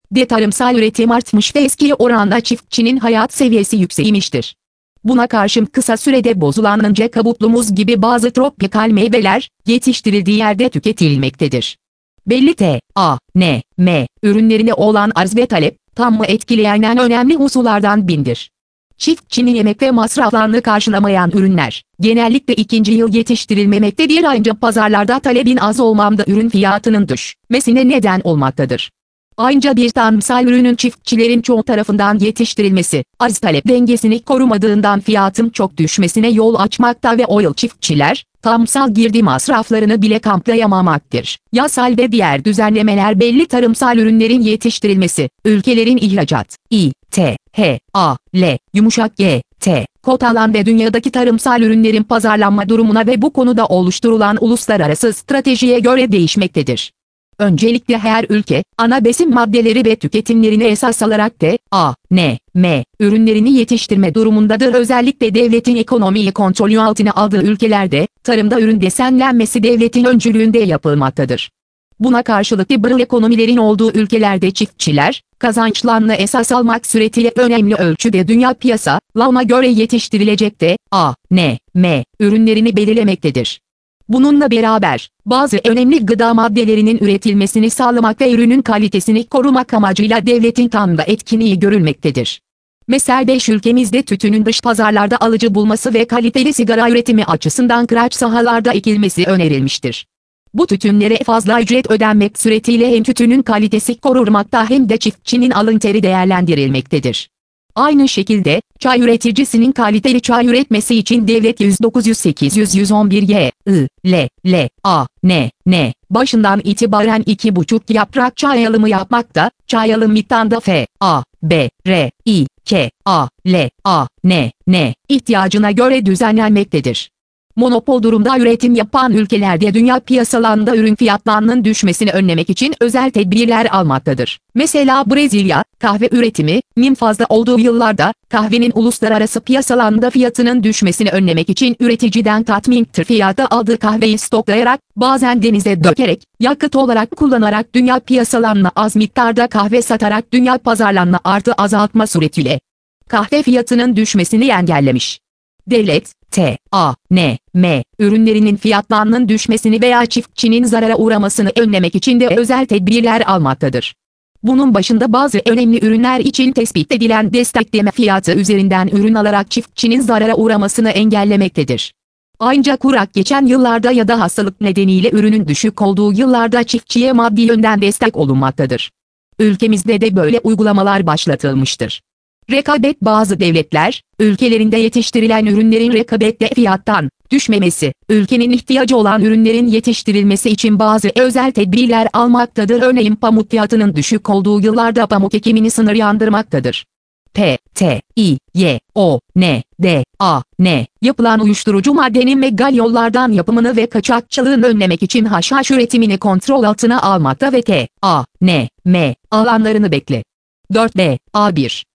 de tarımsal üretim artmış ve eskiye oranla çiftçinin hayat seviyesi yükselmiştir. Buna karşın kısa sürede bozulan ince kabuklu muz gibi bazı tropikal meyveler, yetiştirildiği yerde tüketilmektedir. Belli T.A.N.M. ürünlerine olan arz ve talep, tam mı etkileyen en önemli unsurlardan biridir. Çiftçinin yemek ve masraflarını karşılamayan ürünler, genellikle ikinci yıl yetiştirilmemektedir ancak pazarlarda talebin az olmamda ürün fiyatının düşmesine neden olmaktadır. Ayrıca bir tarımsal ürünün çiftçilerin çoğu tarafından yetiştirilmesi, arz-talep dengesini korumadığından fiyatın çok düşmesine yol açmakta ve o yıl çiftçiler, tarımsal girdi masraflarını bile kaplayamamaktır. Yasal ve diğer düzenlemeler belli tarımsal ürünlerin yetiştirilmesi, ülkelerin ihracat, kotalan ve dünyadaki tarımsal ürünlerin pazarlanma durumuna ve bu konuda oluşturulan uluslararası stratejiye göre değişmektedir. Öncelikle her ülke, ana besin maddeleri ve tüketimlerini esas alarak T.A.N.M. ürünlerini yetiştirme durumundadır. Özellikle devletin ekonomiyi kontrolü altına aldığı ülkelerde, tarımda ürün desenlenmesi devletin öncülüğünde yapılmaktadır. Buna karşılık liberal ekonomilerin olduğu ülkelerde çiftçiler, kazançlarını esas almak suretiyle önemli ölçüde dünya piyasalarına göre yetiştirilecek T.A.N.M. ürünlerini belirlemektedir. Bununla beraber, bazı önemli gıda maddelerinin üretilmesini sağlamak ve ürünün kalitesini korumak amacıyla devletin tarımda etkinliği görülmektedir. Mesela 5 ülkemizde tütünün dış pazarlarda alıcı bulması ve kaliteli sigara üretimi açısından kıraç sahalarda ekilmesi önerilmiştir. Bu tütünlere fazla ücret ödenmek suretiyle hem tütünün kalitesi korunmakta hem de çiftçinin alın teri değerlendirilmektedir. Aynı şekilde, çay üreticisinin kaliteli çay üretmesi için devlet 109-800-111 başından itibaren 2,5 yaprak çay alımı yapmakta, çay alım miktarında ihtiyacına göre düzenlenmektedir. Monopol durumda üretim yapan ülkelerde dünya piyasalarında ürün fiyatlarının düşmesini önlemek için özel tedbirler almaktadır. Mesela Brezilya, kahve üretiminin fazla olduğu yıllarda, kahvenin uluslararası piyasalarında fiyatının düşmesini önlemek için üreticiden tatmindir fiyata aldığı kahveyi stoklayarak, bazen denize dökerek, yakıt olarak kullanarak dünya piyasalarına az miktarda kahve satarak dünya pazarlarına artı azaltma suretiyle kahve fiyatının düşmesini engellemiş. Devlet, T.A.N.M. ürünlerinin fiyatlarının düşmesini veya çiftçinin zarara uğramasını önlemek için de özel tedbirler almaktadır. Bunun başında bazı önemli ürünler için tespit edilen destekleme fiyatı üzerinden ürün alarak çiftçinin zarara uğramasını engellemektedir. Ancak kurak geçen yıllarda ya da hastalık nedeniyle ürünün düşük olduğu yıllarda çiftçiye maddi yönden destek olunmaktadır. Ülkemizde de böyle uygulamalar başlatılmıştır. Rekabet bazı devletler, ülkelerinde yetiştirilen ürünlerin rekabette fiyattan düşmemesi, ülkenin ihtiyacı olan ürünlerin yetiştirilmesi için bazı özel tedbirler almaktadır. Örneğin pamuk fiyatının düşük olduğu yıllarda pamuk ekimini sınırlandırmaktadır. Yapılan uyuşturucu maddenin legal yollardan yapımını ve kaçakçılığını önlemek için haşhaş üretimini kontrol altına almakta ve T.A.N.M. alanlarını bekle. 4B A1